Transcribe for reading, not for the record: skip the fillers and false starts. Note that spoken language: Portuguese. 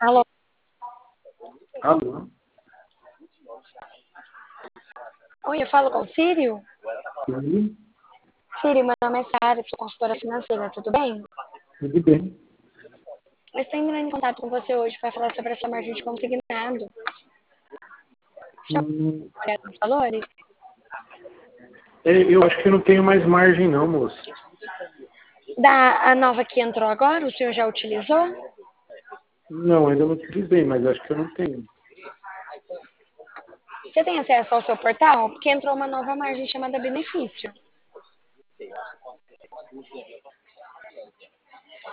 Alô, Alô? oi, eu falo com o Sírio? Sim, Sírio, meu nome é Sara, sou consultora financeira, tudo bem? tudo bem. Eu estou entrando em contato com você hoje para falar sobre essa margem de consignado. Já Hum, olhado nos valores? eu acho que eu não tenho mais margem não, moço. Da a nova que entrou agora, o senhor já utilizou? Não, ainda não utilizei, mas acho que eu não tenho. Você tem acesso ao seu portal? Porque entrou uma nova margem chamada benefício.